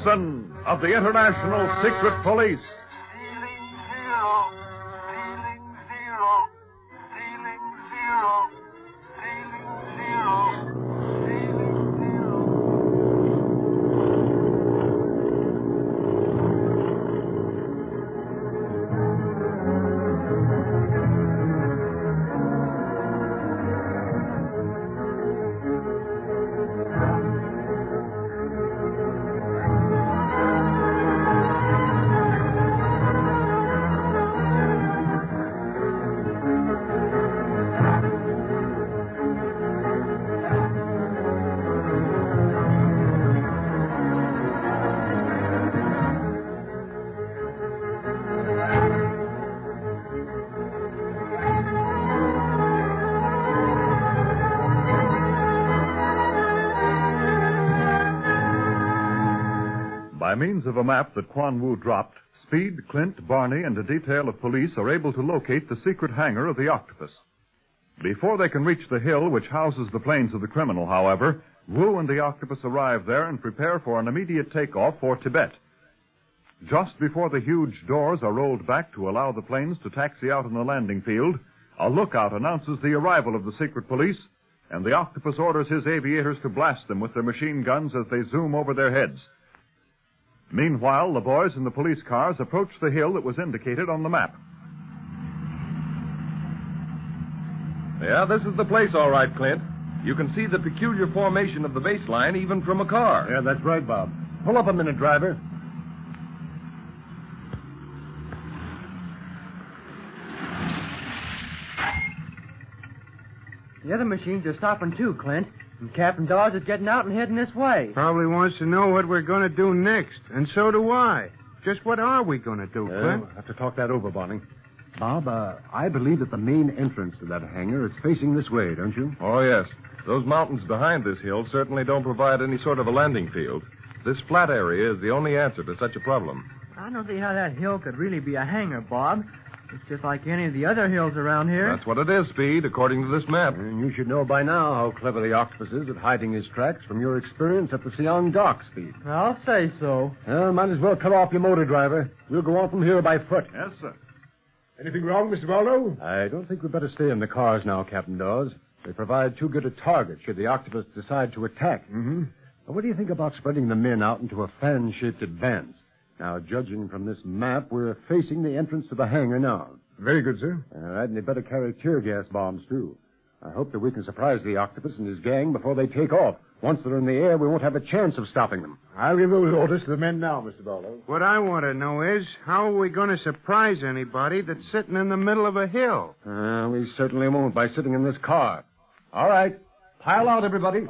Wilson of the International Secret Police. By means of a map that Quan Wu dropped, Speed, Clint, Barney, and a detail of police are able to locate the secret hangar of the Octopus. Before they can reach the hill which houses the planes of the criminal, however, Wu and the Octopus arrive there and prepare for an immediate takeoff for Tibet. Just before the huge doors are rolled back to allow the planes to taxi out on the landing field, a lookout announces the arrival of the secret police, and the Octopus orders his aviators to blast them with their machine guns as they zoom over their heads. Meanwhile, the boys in the police cars approach the hill that was indicated on the map. Yeah, this is the place, all right, Clint. You can see the peculiar formation of the baseline even from a car. Yeah, that's right, Bob. Pull up a minute, driver. The other machines are stopping too, Clint. And Captain Dawes is getting out and heading this way. Probably wants to know what we're going to do next. And so do I. Just what are we going to do, Clint? We'll have to talk that over, Barney. Bob, I believe that the main entrance to that hangar is facing this way, don't you? Oh, yes. Those mountains behind this hill certainly don't provide any sort of a landing field. This flat area is the only answer to such a problem. I don't see how that hill could really be a hangar, Bob. It's just like any of the other hills around here. That's what it is, Speed, according to this map. And you should know by now how clever the Octopus is at hiding his tracks from your experience at the Siang Dock, Speed. I'll say so. Well, might as well cut off your motor, driver. We'll go on from here by foot. Yes, sir. Anything wrong, Mr. Baldo? I don't think we'd better stay in the cars now, Captain Dawes. They provide too good a target should the Octopus decide to attack. Mm-hmm. What do you think about spreading the men out into a fan-shaped advance? Now, judging from this map, we're facing the entrance to the hangar now. Very good, sir. All right, and they better carry tear gas bombs, too. I hope that we can surprise the Octopus and his gang before they take off. Once they're in the air, we won't have a chance of stopping them. I'll give those orders to the men now, Mr. Baldo. What I want to know is, how are we going to surprise anybody that's sitting in the middle of a hill? We certainly won't by sitting in this car. All right, pile out, everybody.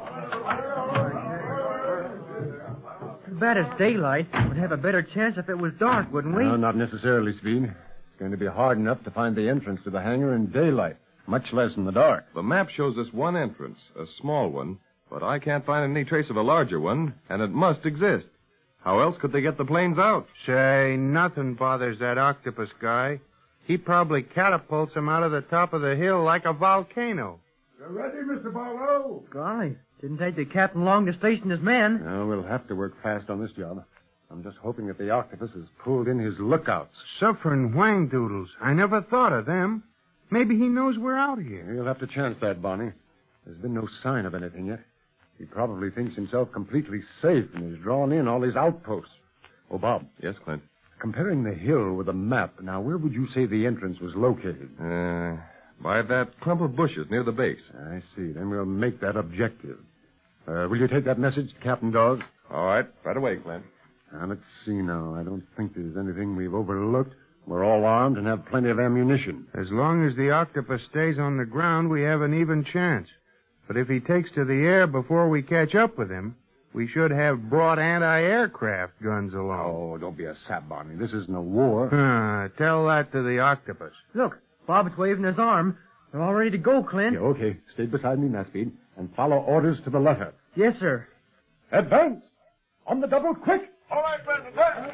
Too bad it's daylight. We'd have a better chance if it was dark, wouldn't we? No, not necessarily, Speed. It's going to be hard enough to find the entrance to the hangar in daylight, much less in the dark. The map shows us one entrance, a small one, but I can't find any trace of a larger one, and it must exist. How else could they get the planes out? Say, nothing bothers that Octopus guy. He probably catapults them out of the top of the hill like a volcano. You ready, Mr. Barlow? Golly, didn't take the captain long to station his men. No, we'll have to work fast on this job. I'm just hoping that the Octopus has pulled in his lookouts. Suffering wang doodles. I never thought of them. Maybe he knows we're out here. You'll have to chance that, Barney. There's been no sign of anything yet. He probably thinks himself completely safe and has drawn in all his outposts. Oh, Bob. Yes, Clint? Comparing the hill with a map, now, where would you say the entrance was located? By that clump of bushes near the base. I see. Then we'll make that objective. Will you take that message to Captain Dawes? All right. Right away, Clint. Now, let's see now. I don't think there's anything we've overlooked. We're all armed and have plenty of ammunition. As long as the Octopus stays on the ground, we have an even chance. But if he takes to the air before we catch up with him, we should have brought anti-aircraft guns along. Oh, don't be a sap, Barney. This isn't a war. Tell that to the Octopus. Look, Bob's waving his arm. They're all ready to go, Clint. Yeah, okay. Stay beside me, Speed, and follow orders to the letter. Yes, sir. Advance! On the double, quick! All right, Ben, advance!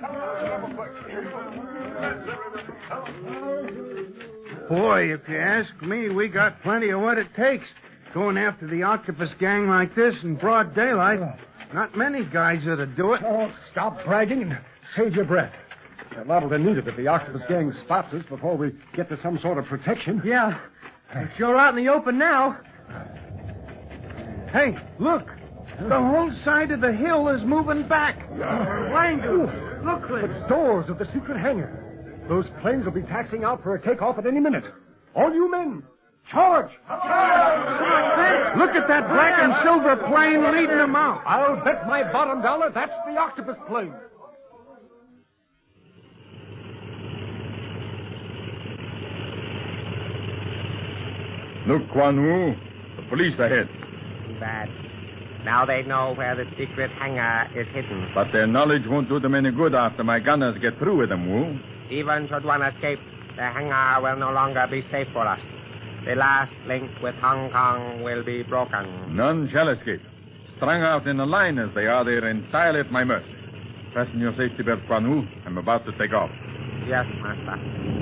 Boy, if you ask me, we got plenty of what it takes. Going after the Octopus gang like this in broad daylight. Not many guys that'd do it. Oh, stop bragging and save your breath. They're liable to need it if the octopus gang spots us before we get to some sort of protection. Yeah. We're sure out in the open now. Hey, look. The whole side of the hill is moving back. Wango. Look, Clint. The doors of the secret hangar. Those planes will be taxiing out for a takeoff at any minute. All you men, charge! Look at that black and silver plane leading them out. I'll bet my bottom dollar that's the octopus plane. Look, Quan Wu. The police ahead. Too bad. Now they know where the secret hangar is hidden. But their knowledge won't do them any good after my gunners get through with them, Wu. Even should one escape, the hangar will no longer be safe for us. The last link with Hong Kong will be broken. None shall escape. Strung out in a line as they are, they're entirely at my mercy. Fasten your safety belt, Quan Wu. I'm about to take off. Yes, Master.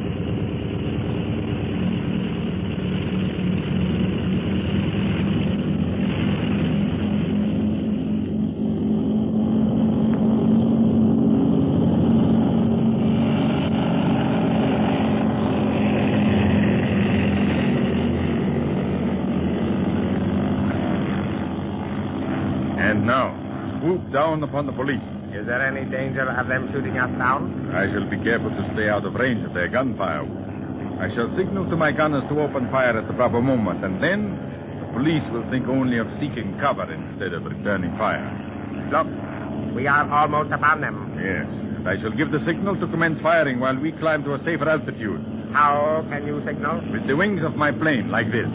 And now, swoop down upon the police. Is there any danger of them shooting us down? I shall be careful to stay out of range of their gunfire. I shall signal to my gunners to open fire at the proper moment, and then the police will think only of seeking cover instead of returning fire. Look, we are almost upon them. Yes, and I shall give the signal to commence firing while we climb to a safer altitude. How can you signal? With the wings of my plane, like this.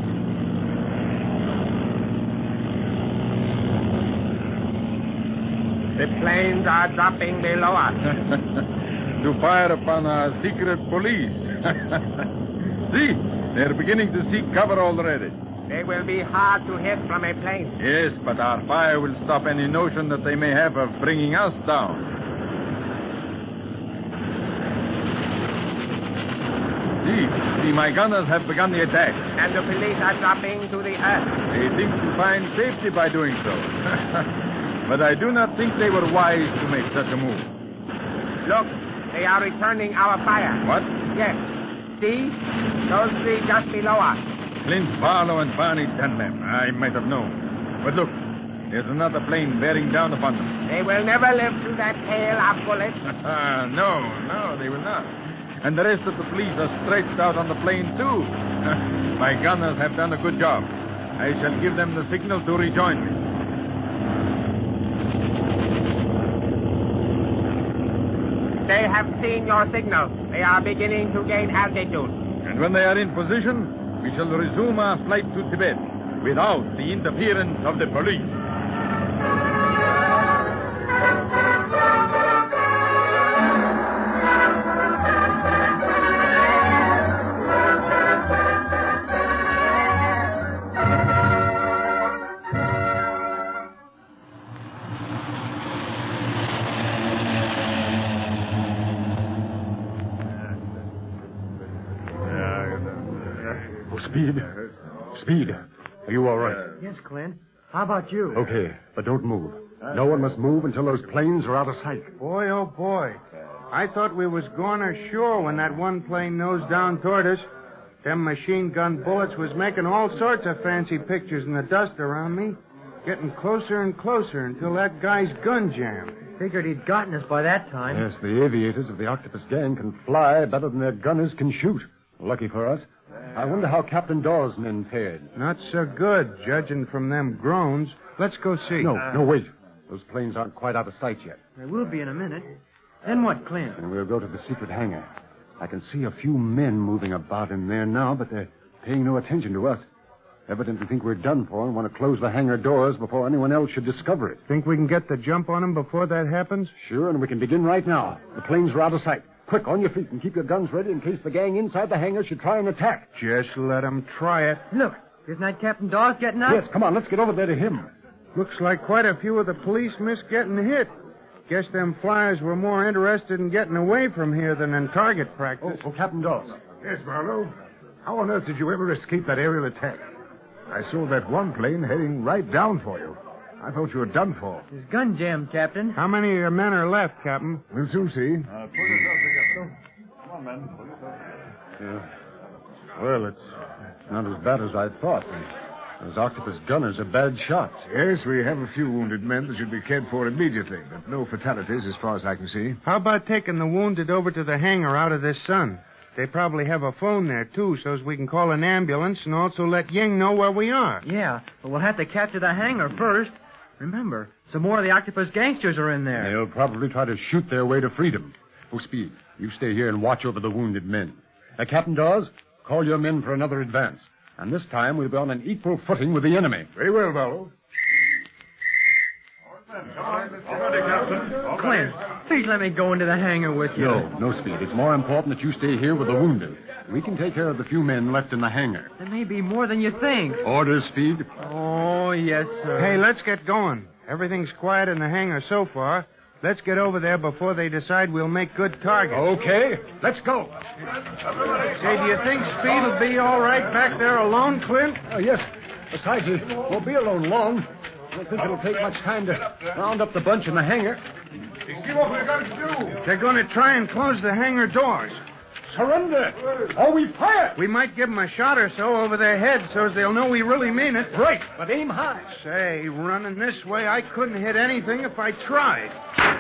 The planes are dropping below us. To fire upon our secret police. See, they're beginning to seek cover already. They will be hard to hit from a plane. Yes, but our fire will stop any notion that they may have of bringing us down. See, my gunners have begun the attack. And the police are dropping to the earth. They think to find safety by doing so. But I do not think they were wise to make such a move. Look, they are returning our fire. What? Yes. See? Those three just below us. Clint Barlow and Barney Dunlap. I might have known. But look, there's another plane bearing down upon them. They will never live through that hail of bullets. No, they will not. And the rest of the police are stretched out on the plane, too. My gunners have done a good job. I shall give them the signal to rejoin me. They have seen your signal. They are beginning to gain altitude. And when they are in position, we shall resume our flight to Tibet without the interference of the police. Speed. Are you all right? Yes, Clint. How about you? Okay, but don't move. No one must move until those planes are out of sight. Boy, oh boy. I thought we was going ashore when that one plane nosed down toward us. Them machine gun bullets was making all sorts of fancy pictures in the dust around me. Getting closer and closer until that guy's gun jammed. Figured he'd gotten us by that time. Yes, the aviators of the octopus gang can fly better than their gunners can shoot. Lucky for us. I wonder how Captain Dawes' men fared. Not so good, judging from them groans. Let's go see. No, wait. Those planes aren't quite out of sight yet. They will be in a minute. Then what, Clint? And we'll go to the secret hangar. I can see a few men moving about in there now, but they're paying no attention to us. Evidently think we're done for and want to close the hangar doors before anyone else should discover it. Think we can get the jump on them before that happens? Sure, and we can begin right now. The planes are out of sight. Quick, on your feet, and keep your guns ready in case the gang inside the hangar should try and attack. Just let them try it. Look, isn't that Captain Dawes getting out? Yes, come on, let's get over there to him. Looks like quite a few of the police missed getting hit. Guess them flyers were more interested in getting away from here than in target practice. Oh, Captain Dawes. Yes, Barlow. How on earth did you ever escape that aerial attack? I saw that one plane heading right down for you. I thought you were done for. His gun jammed, Captain. How many of your men are left, Captain? We'll soon see. Pull yourselves together. Come on, men. Pull yourselves together. Well, it's not as bad as I thought. Those octopus gunners are bad shots. Yes, we have a few wounded men that should be cared for immediately, but no fatalities as far as I can see. How about taking the wounded over to the hangar out of this sun? They probably have a phone there, too, so as we can call an ambulance and also let Ying know where we are. Yeah, but we'll have to capture the hangar first. Remember, some more of the octopus gangsters are in there. They'll probably try to shoot their way to freedom. Oh, Speed, you stay here and watch over the wounded men. Captain Dawes, call your men for another advance. And this time we'll be on an equal footing with the enemy. Very well, Barlow. Clint, please let me go into the hangar with you. No, Speed. It's more important that you stay here with the wounded. We can take care of the few men left in the hangar. There may be more than you think. Orders, Speed. Oh, yes, sir. Hey, let's get going. Everything's quiet in the hangar so far. Let's get over there before they decide we'll make good targets. Okay, let's go. Say, do you think Speed will be all right back there alone, Clint? Yes. Besides, he won't be alone long. I don't think it'll take much time to round up the bunch in the hangar. You see what we're going to do? They're going to try and close the hangar doors. Surrender, or we fire. We might give them a shot or so over their heads so as they'll know we really mean it. Right, but aim high. Say, running this way, I couldn't hit anything if I tried.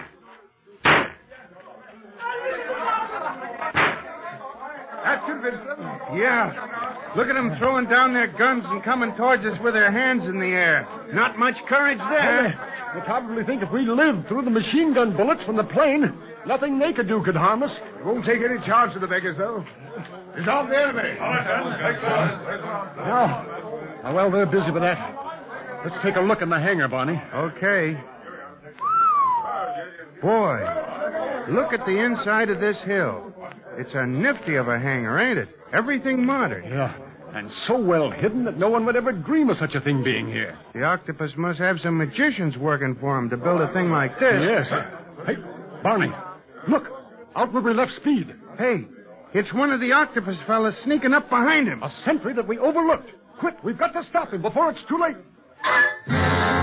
That convinced them. Yeah. Look at them throwing down their guns and coming towards us with their hands in the air. Not much courage there. They probably think if we lived through the machine gun bullets from the plane, nothing they could do could harm us. We won't take any chance of the beggars, though. Disarm the enemy. Now, well, they're busy with that. Let's take a look in the hangar, Barney. Okay. Boy, look at the inside of this hill. It's a nifty of a hangar, ain't it? Everything modern. Yeah, and so well hidden that no one would ever dream of such a thing being here. The octopus must have some magicians working for him to build a thing like this. Yes. Hey, Barney, look, out where we left Speed. Hey, it's one of the octopus fellas sneaking up behind him. A sentry that we overlooked. Quick, we've got to stop him before it's too late.